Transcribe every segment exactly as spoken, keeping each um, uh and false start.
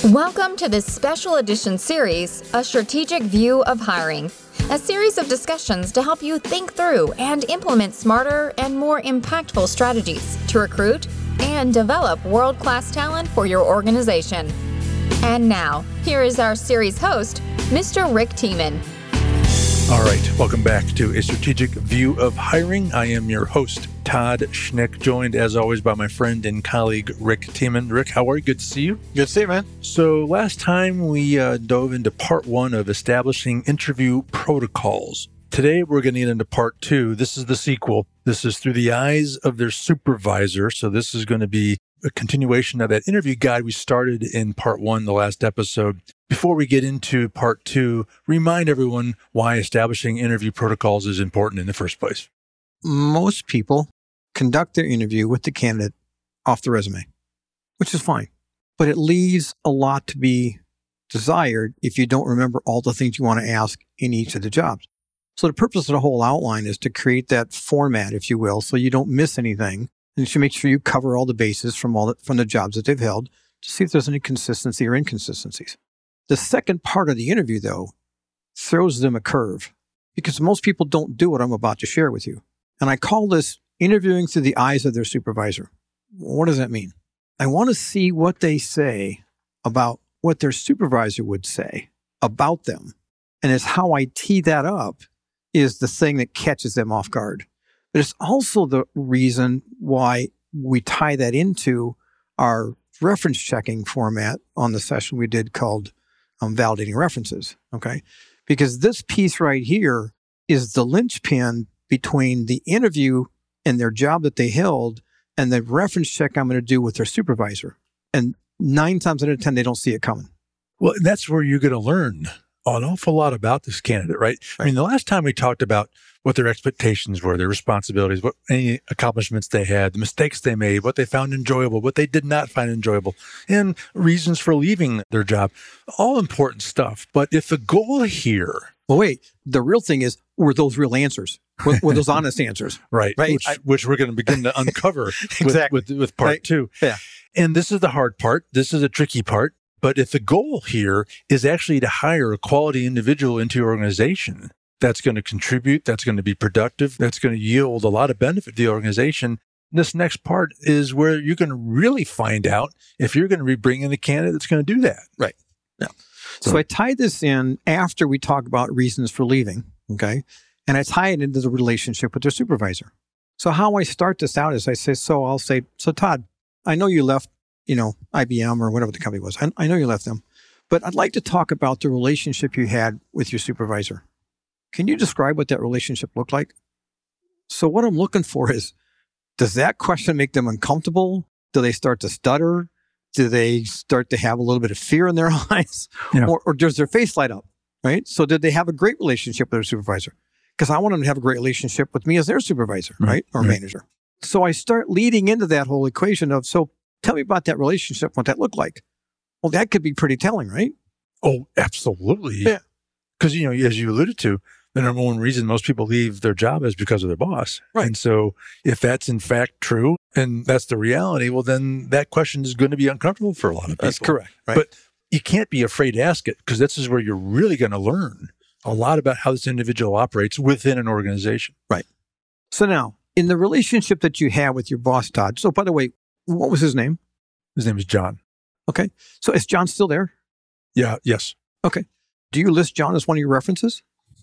Welcome to this special edition series, A Strategic View of Hiring, a series of discussions to help you think through and implement smarter and more impactful strategies to recruit and develop world-class talent for your organization. And now, here is our series host, Mister Rick Tiemann. All right, welcome back to A Strategic View of Hiring. I am your host, Todd Schnick, joined as always by my friend and colleague, Rick Tiemann. Rick, how are you? Good to see you. Good to see you, man. So last time we uh, dove into part one of establishing interview protocols. Today we're going to get into part two. This is the sequel. This is through the eyes of their supervisor. So this is going to be a continuation of that interview guide we started in part one, the last episode. Before we get into part two, remind everyone why establishing interview protocols is important in the first place. Most people conduct their interview with the candidate off the resume, which is fine. But it leaves a lot to be desired if you don't remember all the things you want to ask in each of the jobs. So the purpose of the whole outline is to create that format, if you will, so you don't miss anything. And you should make sure you cover all the bases from all the, from the jobs that they've held to see if there's any consistency or inconsistencies. The second part of the interview, though, throws them a curve because most people don't do what I'm about to share with you. And I call this interviewing through the eyes of their supervisor. What does that mean? I want to see what they say about what their supervisor would say about them. And it's how I tee that up is the thing that catches them off guard. But it's also the reason why we tie that into our reference checking format on the session we did called um, Validating References, okay? Because this piece right here is the linchpin between the interview and their job that they held and the reference check I'm going to do with their supervisor. And nine times out of ten, they don't see it coming. Well, that's where you're going to learn an awful lot about this candidate, right? right? I mean, the last time we talked about what their expectations were, their responsibilities, what any accomplishments they had, the mistakes they made, what they found enjoyable, what they did not find enjoyable, and reasons for leaving their job. All important stuff. But if the goal here... Well, wait, the real thing is, were those real answers? Were, were those honest answers? Right, right. Which, I, which we're going to begin to uncover exactly. with, with, with part right. two. Yeah. And this is the hard part. This is a tricky part. But if the goal here is actually to hire a quality individual into your organization that's going to contribute, that's going to be productive, that's going to yield a lot of benefit to the organization, this next part is where you're going to really find out if you're going to be bringing a candidate that's going to do that. Right. Yeah. So, so I tie this in after we talk about reasons for leaving, okay? And I tie it into the relationship with their supervisor. So how I start this out is I say, so I'll say, so Todd, I know you left you know, I B M or whatever the company was. I, I know you left them, but I'd like to talk about the relationship you had with your supervisor. Can you describe what that relationship looked like? So what I'm looking for is, does that question make them uncomfortable? Do they start to stutter? Do they start to have a little bit of fear in their eyes? Yeah. Or, or does their face light up, right? So did they have a great relationship with their supervisor? Because I want them to have a great relationship with me as their supervisor, right? right? Or right. manager. So I start leading into that whole equation of, so tell me about that relationship, what that looked like. Well, that could be pretty telling, right? Oh, absolutely. Yeah. Because, you know, as you alluded to, the number one reason most people leave their job is because of their boss. Right. And so if that's in fact true, and that's the reality, well, then that question is going to be uncomfortable for a lot of people. That's correct. Right. But you can't be afraid to ask it, because this is where you're really going to learn a lot about how this individual operates within an organization. Right. So now, in the relationship that you have with your boss, Todd, so by the way, what was his name? His name is John. Okay. So is John still there? Yeah. Yes. Okay. Do you list John as one of your references?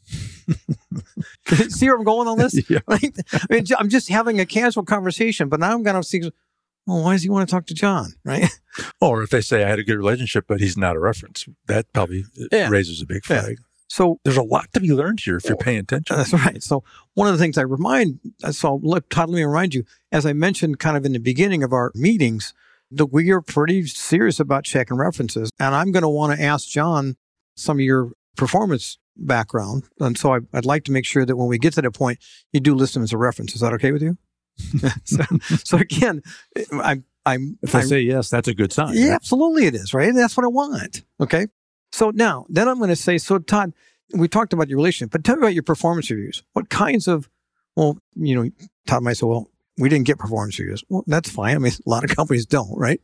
See where I'm going on this? Yeah. Right? I mean, I'm just having a casual conversation, but now I'm going to see, well, why does he want to talk to John? Right? Or if they say I had a good relationship, but he's not a reference, that probably yeah. raises a big flag. Yeah. So there's a lot to be learned here if you're paying attention. That's right. So one of the things I remind, so let, Todd, let me remind you, as I mentioned kind of in the beginning of our meetings, that we are pretty serious about checking references. And I'm going to want to ask John some of your performance background. And so I, I'd like to make sure that when we get to that point, you do list them as a reference. Is that okay with you? so, so again, I'm, I'm, if I I'm, say yes, that's a good sign. Yeah, right? Absolutely it is, right? That's what I want. Okay. So now, then I'm going to say, so Todd, we talked about your relationship, but tell me about your performance reviews. What kinds of, well, you know, Todd might say, well, we didn't get performance reviews. Well, that's fine. I mean, a lot of companies don't, right?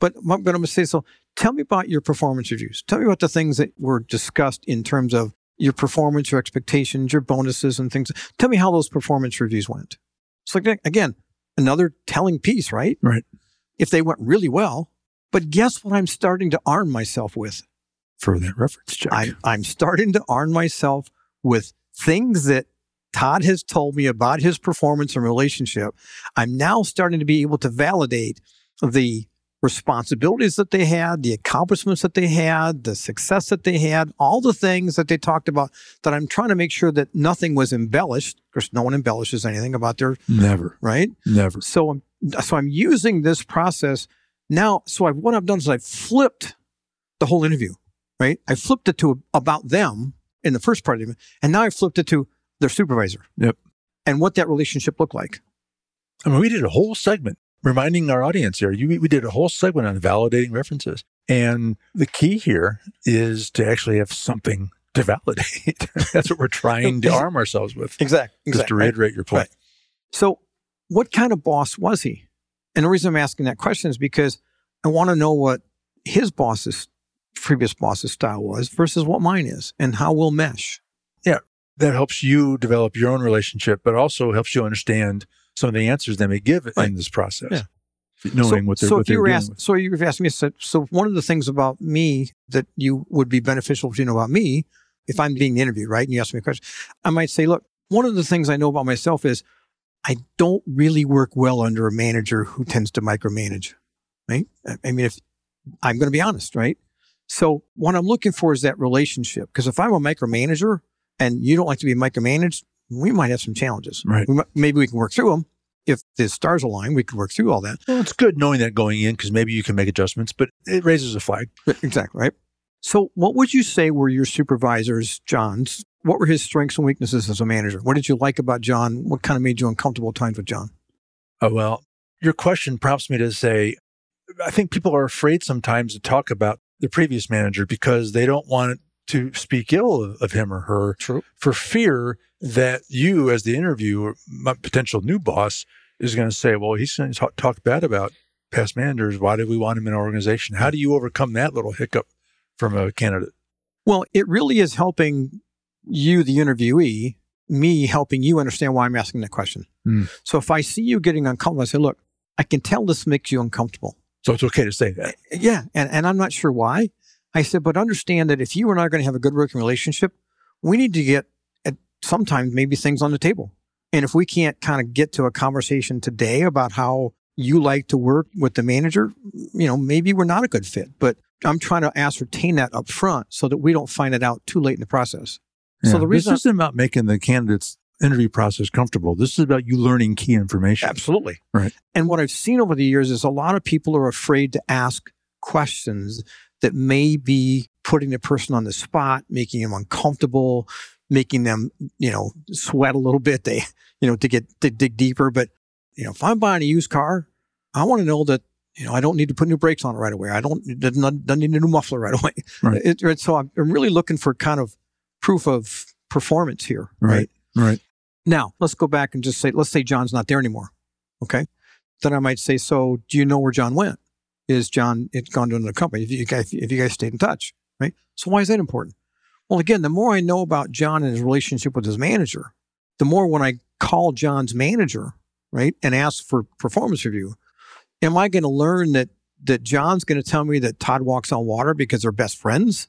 But I'm going to say, so tell me about your performance reviews. Tell me about the things that were discussed in terms of your performance, your expectations, your bonuses and things. Tell me how those performance reviews went. It's like, again, another telling piece, right? Right. If they went really well, but guess what I'm starting to arm myself with? For that reference check. I, I'm starting to arm myself with things that Todd has told me about his performance and relationship. I'm now starting to be able to validate the responsibilities that they had, the accomplishments that they had, the success that they had, all the things that they talked about, that I'm trying to make sure that nothing was embellished. Of course, no one embellishes anything about their... Never. Right? Never. So, I'm, so I'm using this process now. So I've, what I've done is I've flipped the whole interview, right? I flipped it to about them in the first part of it, and now I flipped it to their supervisor. Yep. And what that relationship looked like. I mean, we did a whole segment reminding our audience here. You, we did a whole segment on validating references. And the key here is to actually have something to validate. That's what we're trying to arm ourselves with. Exactly. Just exactly. to reiterate your point. Right. So what kind of boss was he? And the reason I'm asking that question is because I want to know what his boss's, previous boss's style was versus what mine is and how we'll mesh. Yeah. That helps you develop your own relationship, but also helps you understand some of the answers they may give right. in this process. Yeah. Knowing so, what they're, so what if they're you were dealing asked, with. So you were asking me, so, so one of the things about me that you would be beneficial to know about me, if I'm being interviewed, right, and you ask me a question, I might say, look, one of the things I know about myself is I don't really work well under a manager who tends to micromanage, right? I mean, if I'm going to be honest, right? So what I'm looking for is that relationship. Because if I'm a micromanager and you don't like to be micromanaged, we might have some challenges. Right. We might, maybe we can work through them. If the stars align, we can work through all that. Well, it's good knowing that going in because maybe you can make adjustments, but it raises a flag. Exactly, right? So what would you say were your supervisors, John's? What were his strengths and weaknesses as a manager? What did you like about John? What kind of made you uncomfortable at times with John? Oh, well, your question prompts me to say, I think people are afraid sometimes to talk about the previous manager because they don't want to speak ill of, of him or her. True. For fear that you, as the interviewer, my potential new boss, is going to say, well, he's going to talk, talk bad about past managers. Why do we want him in our organization? How do you overcome that little hiccup from a candidate? Well, it really is helping you, the interviewee, me helping you understand why I'm asking that question. Mm. So if I see you getting uncomfortable, I say, look, I can tell this makes you uncomfortable. So it's okay to say that. Yeah. And, and I'm not sure why. I said, but understand that if you and I are going to have a good working relationship, we need to get at sometimes maybe things on the table. And if we can't kind of get to a conversation today about how you like to work with the manager, you know, maybe we're not a good fit. But I'm trying to ascertain that up front so that we don't find it out too late in the process. Yeah. So the reason this isn't about making the candidate's interview process comfortable. This is about you learning key information. Absolutely. Right. And what I've seen over the years is a lot of people are afraid to ask questions that may be putting the person on the spot, making them uncomfortable, making them, you know, sweat a little bit, they, you know, to get, to dig deeper. But, you know, if I'm buying a used car, I want to know that, you know, I don't need to put new brakes on it right away. I don't, doesn't, doesn't need a new muffler right away. Right. It, it, so I'm, I'm really looking for kind of proof of performance here. Right. Right. Right. Now, let's go back and just say, let's say John's not there anymore. Okay. Then I might say, so do you know where John went? Is John it's gone to another company? If you guys, if you guys stayed in touch, right? So why is that important? Well, again, the more I know about John and his relationship with his manager, the more when I call John's manager, right, and ask for performance review, am I going to learn that that John's going to tell me that Todd walks on water because they're best friends,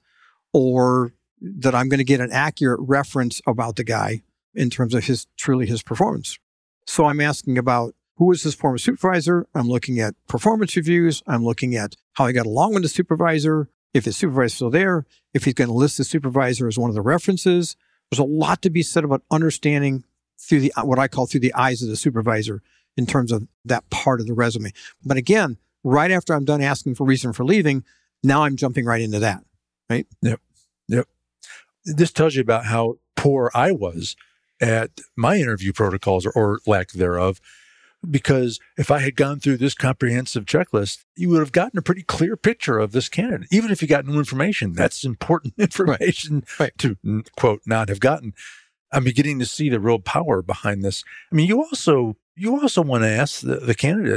or that I'm going to get an accurate reference about the guy in terms of his truly his performance? So I'm asking about who is his former supervisor. I'm looking at performance reviews. I'm looking at how he got along with the supervisor, if his supervisor is still there, if he's going to list the supervisor as one of the references. There's a lot to be said about understanding through the what I call through the eyes of the supervisor in terms of that part of the resume. But again, right after I'm done asking for reason for leaving, now I'm jumping right into that, right? Yep. Yep. This tells you about how poor I was at my interview protocols, or, or lack thereof. Because if I had gone through this comprehensive checklist, you would have gotten a pretty clear picture of this candidate. Even if you got new information, that's important information right. to, quote, not have gotten. I'm beginning to see the real power behind this. I mean, you also you also want to ask the, the candidate,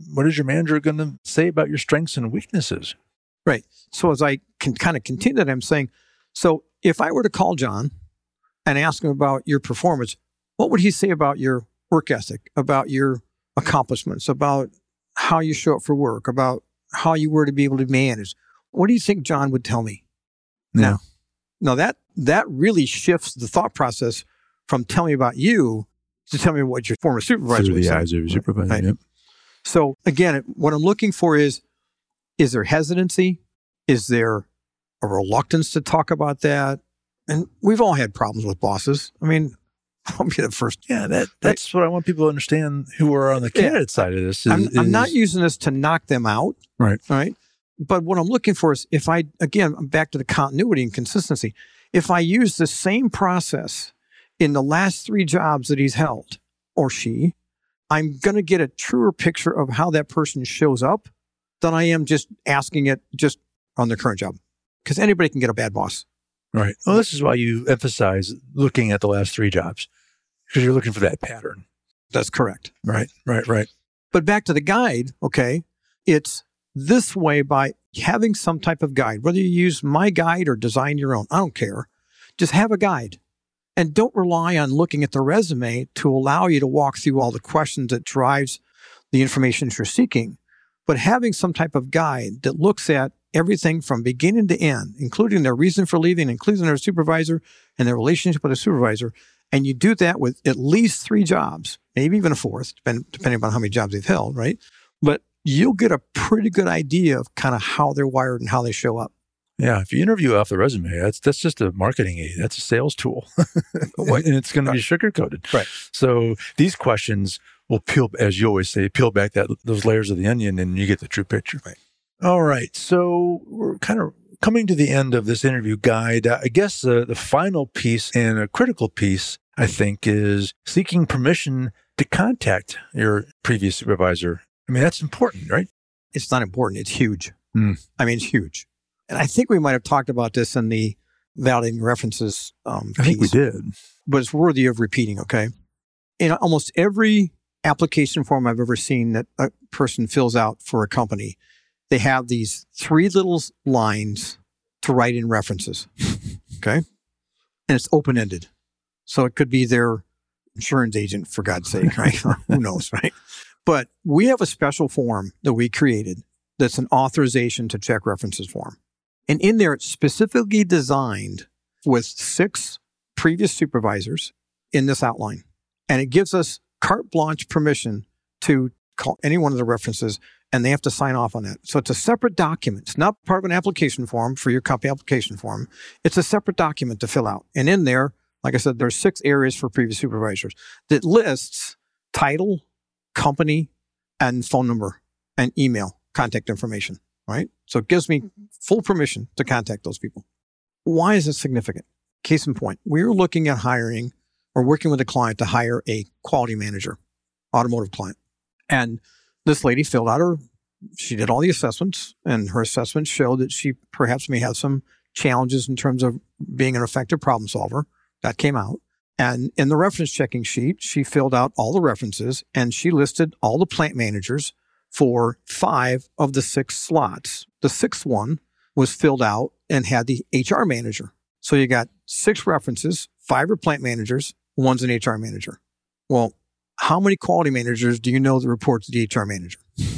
what is your manager going to say about your strengths and weaknesses? Right. So as I can kind of continue that, I'm saying, so if I were to call John and ask him about your performance, what would he say about your work ethic, about your accomplishments, about how you show up for work, about how you were to be able to manage? What do you think John would tell me? Yeah. Now, now that that really shifts the thought process from tell me about you to tell me what your former supervisor Through would the say. eyes of your supervisor. Right. Yep. So again, what I'm looking for is, is there hesitancy? Is there a reluctance to talk about that? And we've all had problems with bosses. I mean, I'll be the first. Yeah, that that's what I want people to understand who are on the candidate Yeah. side of this. Is, I'm, I'm is- not using this to knock them out. Right. Right. But what I'm looking for is if I, again, I'm back to the continuity and consistency. If I use the same process in the last three jobs that he's held, or she, I'm going to get a truer picture of how that person shows up than I am just asking it just on their current job. Because anybody can get a bad boss. Right. Well, this is why you emphasize looking at the last three jobs, because you're looking for that pattern. That's correct. Right, right, right. But back to the guide, okay, it's this way by having some type of guide, whether you use my guide or design your own, I don't care. Just have a guide. And don't rely on looking at the resume to allow you to walk through all the questions that drives the information you're seeking. But having some type of guide that looks at everything from beginning to end, including their reason for leaving, including their supervisor and their relationship with the supervisor. And you do that with at least three jobs, maybe even a fourth, depending, depending on how many jobs they've held, right? But you'll get a pretty good idea of kind of how they're wired and how they show up. Yeah, if you interview off the resume, that's that's just a marketing aid. That's a sales tool. and it's going to be sugar-coated. Right. So these questions will peel, as you always say, peel back that those layers of the onion and you get the true picture. Right. All right. So we're kind of coming to the end of this interview guide. I guess uh, the final piece and a critical piece, I think, is seeking permission to contact your previous supervisor. I mean, that's important, right? It's not important. It's huge. Mm. I mean, it's huge. And I think we might have talked about this in the validating references um, I think we piece, did. but it's worthy of repeating, okay? In almost every application form I've ever seen that a person fills out for a company, they have these three little lines to write in references, okay? And it's open-ended. So it could be their insurance agent, for God's sake, right? Who knows, right? But we have a special form that we created that's an authorization to check references form. And in there, it's specifically designed with six previous supervisors in this outline. And it gives us carte blanche permission to call any one of the references, and they have to sign off on that. So it's a separate document. It's not part of an application form for your company application form. It's a separate document to fill out. And in there, like I said, there's six areas for previous supervisors that lists title, company, and phone number, and email, contact information, right? So it gives me full permission to contact those people. Why is it significant? Case in point, we were looking at hiring or working with a client to hire a quality manager, automotive client. And this lady filled out her, she did all the assessments, and her assessments showed that she perhaps may have some challenges in terms of being an effective problem solver. That came out. And in the reference checking sheet, she filled out all the references and she listed all the plant managers for five of the six slots. The sixth one was filled out and had the H R manager. So you got six references, five are plant managers, one's an H R manager. Well, how many quality managers do you know that report to the H R manager?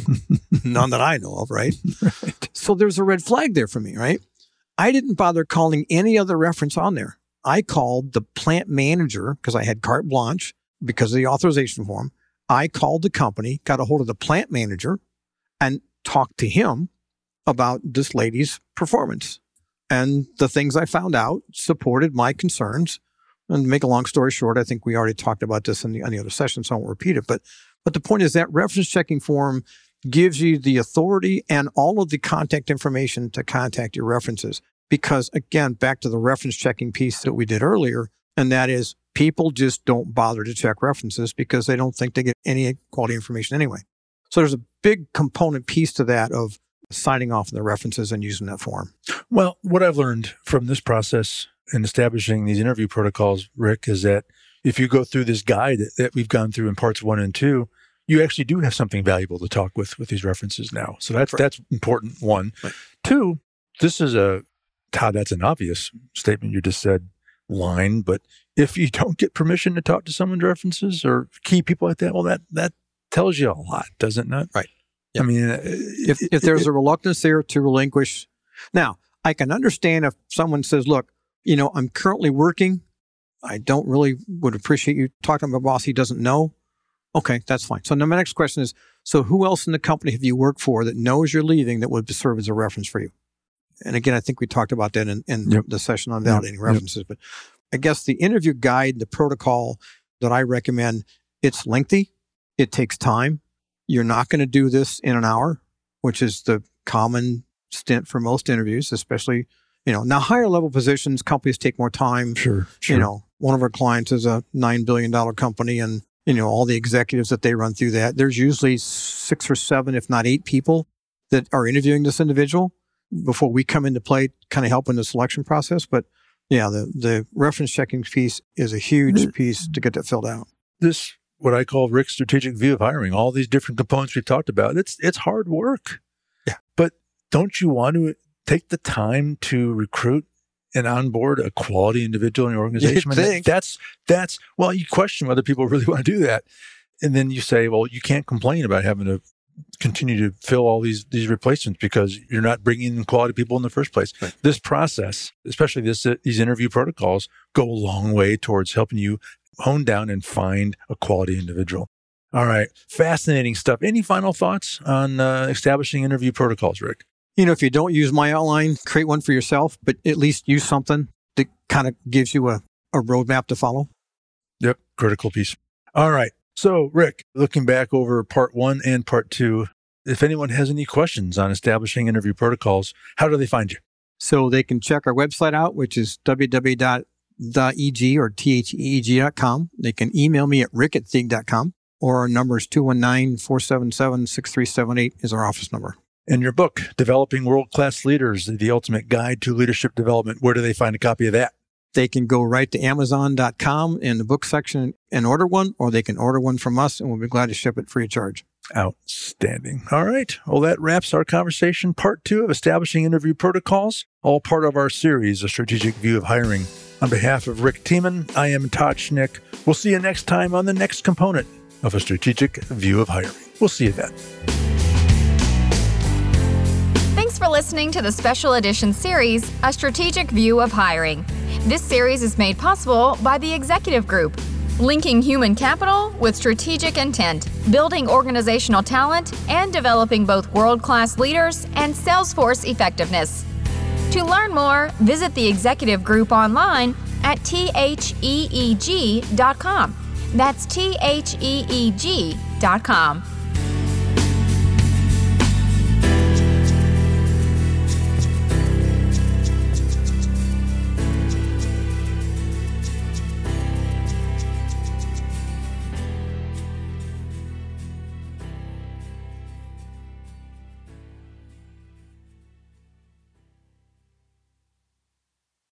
None that I know of, right? Right? So there's a red flag there for me, right? I didn't bother calling any other reference on there. I called the plant manager because I had carte blanche because of the authorization form. I called the company, got a hold of the plant manager, and talked to him about this lady's performance. And the things I found out supported my concerns. And to make a long story short, I think we already talked about this in the, in the other session, so I won't repeat it. But, but the point is that reference checking form gives you the authority and all of the contact information to contact your references. Because again, back to the reference checking piece that we did earlier, and that is people just don't bother to check references because they don't think they get any quality information anyway. So there's a big component piece to that of signing off on the references and using that form. Well, what I've learned from this process in establishing these interview protocols, Rick, is that if you go through this guide that, that we've gone through in parts one and two, you actually do have something valuable to talk with with these references now. So that's, right. that's important, one. Right. Two, this is a, Todd, that's an obvious statement you just said, line, but if you don't get permission to talk to someone's references or key people like that, well, that, that tells you a lot, does it not? Right. Yep. I mean, if, if there's it, a reluctance there to relinquish. Now, I can understand if someone says, look, you know, I'm currently working. I don't really would appreciate you talking to my boss. He doesn't know. Okay, that's fine. So now my next question is, so who else in the company have you worked for that knows you're leaving that would serve as a reference for you? And again, I think we talked about that in, in yep. the session on validating yep. references. Yep. But I guess the interview guide, the protocol that I recommend, it's lengthy. It takes time. You're not going to do this in an hour, which is the common stint for most interviews, especially, you know, now higher level positions, companies take more time. Sure, sure. You know, one of our clients is a nine billion dollars company and, you know, all the executives that they run through that, there's usually six or seven, if not eight people that are interviewing this individual before we come into play, kind of help in the selection process. But yeah, the, the reference checking piece is a huge piece to get that filled out. This, what I call Rick's strategic view of hiring, all these different components we've talked about, it's, it's hard work. Yeah. But don't you want to take the time to recruit and onboard a quality individual in your organization? You think. That's, that's, well, you question whether people really want to do that. And then you say, well, you can't complain about having to continue to fill all these, these replacements because you're not bringing in quality people in the first place. Right. This process, especially this, uh, these interview protocols, go a long way towards helping you hone down and find a quality individual. All right. Fascinating stuff. Any final thoughts on uh, establishing interview protocols, Rick? You know, if you don't use my outline, create one for yourself, but at least use something that kind of gives you a, a roadmap to follow. Yep. Critical piece. All right. So, Rick, looking back over part one and part two, if anyone has any questions on establishing interview protocols, how do they find you? So they can check our website out, which is w w w dot e g or t h e e g dot com. They can email me at rick at thieg dot com, or our number is two one nine, four seven seven, six three seven eight is our office number. And your book, Developing World-Class Leaders, The Ultimate Guide to Leadership Development, where do they find a copy of that? They can go right to amazon dot com in the book section and order one, or they can order one from us, and we'll be glad to ship it free of charge. Outstanding. All right. Well, that wraps our conversation. Part two of Establishing Interview Protocols, all part of our series, A Strategic View of Hiring. On behalf of Rick Tiemann, I am Todd Schnick. We'll see you next time on the next component of A Strategic View of Hiring. We'll see you then. Thanks for listening to the special edition series, A Strategic View of Hiring. This series is made possible by the Executive Group, linking human capital with strategic intent, building organizational talent, and developing both world-class leaders and Salesforce effectiveness. To learn more, visit the Executive Group online at T H E E G dot com. That's T H E E G dot com.